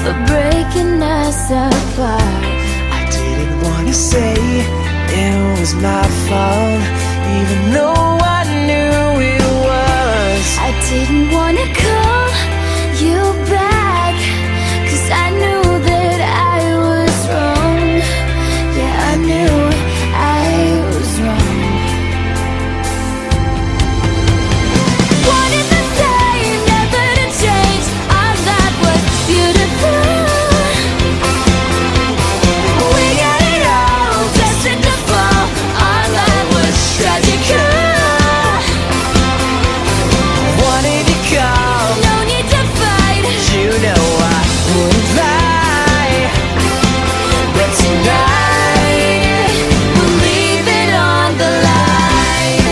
for breaking us apart. I didn't wanna say it was my fault, even though I knew it was. I didn't wanna call you back, 'cause I knew that I was wrong. Yeah, I knew I was wrong. Wanted the same, never to change. Our life was beautiful. We got it all, destined to fall. Our life was tragical. Wanted to call, No need to fight. you know I wouldn't lie. But tonight, We'll leave it on the line.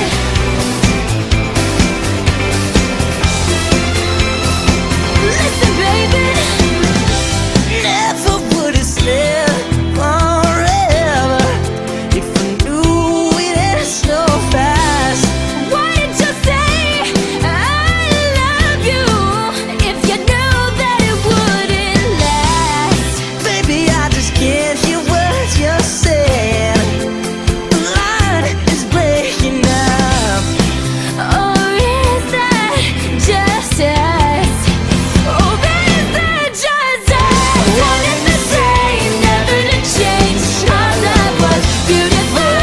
Listen, baby, never would have slept forever if I knew it had so fast. why did you say I love you if you knew that it wouldn't last? Baby, I just can't hear what you're saying. The line is breaking up. Or is that just us? Or is that just us? Wanted the same, never to change. Our love was beautiful.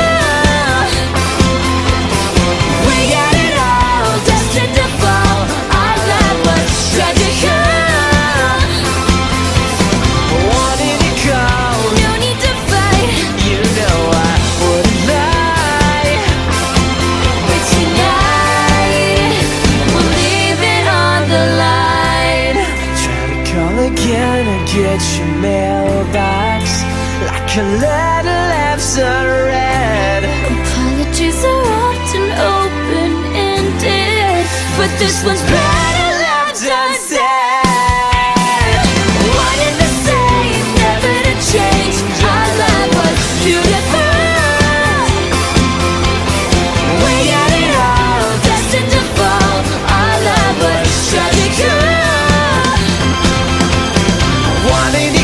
We got it all, destined to fall. Our love was tragical. Wanted to call, No need to fight. you know I wouldn't lie. But tonight, we'll leave it on the line. Try to call again and get your mailbox like a letter left unread. Apologies are often open-ended, but this one's better left unsaid. Wanted the same, never to change. Our love was beautiful. We got it all, destined to fall. Our love was tragical. Wanted